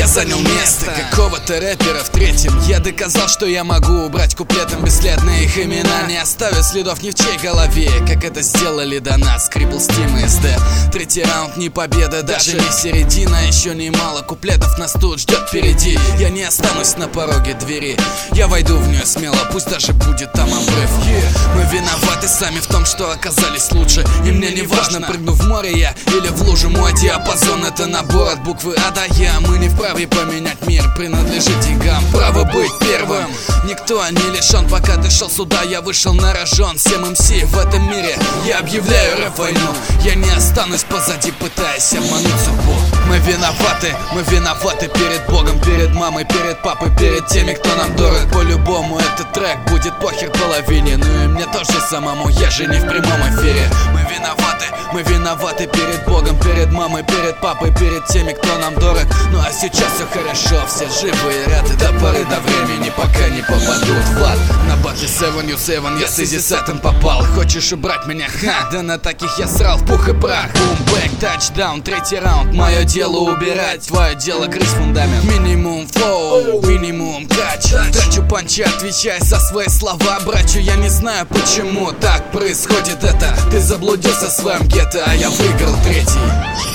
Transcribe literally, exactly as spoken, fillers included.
я занял место какого-то рэпера в третьем. Я доказал, что я могу убрать куплетом бесследные их имена, не оставя следов ни в чьей голове, как это сделали до нас Крипл, Стим и эс дэ. Третий раунд не победа, даже не середина. Еще немало куплетов нас тут ждет впереди. Я не останусь на пороге двери, я войду в нее смело, пусть даже будет там обрыв. Мы виноваты сами в том, что оказались лучше, и мне не важно, прыгну в море я или в лужу. Мой диапазон — это набор от буквы А до Я. Мы не вправе поменять мир, принадлежит деньгам. Право быть первым никто не лишен. Пока ты шел сюда, я вышел на рожон. Всем эм си в этом мире я объявляю рэп-войну. Я не останусь позади, пытаясь обмануть судьбу. Мы виноваты, мы виноваты перед Богом, перед мамой, перед папой, перед теми, кто нам дорог. По-любому этот трек будет похер половине, ну и мне тоже самому, я же не в прямом эфире. Мы виноваты, мы виноваты перед Богом, перед мамой, перед папой, перед теми, кто нам дорог. Ну а сейчас все хорошо, все живы и рады до поры до времени, пока не попадут в ад. На батле севен ю севен я с Изи Сетом попал. Хочешь убрать меня? Ха, да на таких я срал в пух и прах. Бумбэк, тачдаун, третий раунд. Мое дело убирать, твое дело грызть фундамент. Минимум флоу, минимум кач. Трачу панчи, отвечай за свои слова, брачу. Я не знаю, почему так происходит это. Ты заблудился в своем гетто, а я выиграл третий.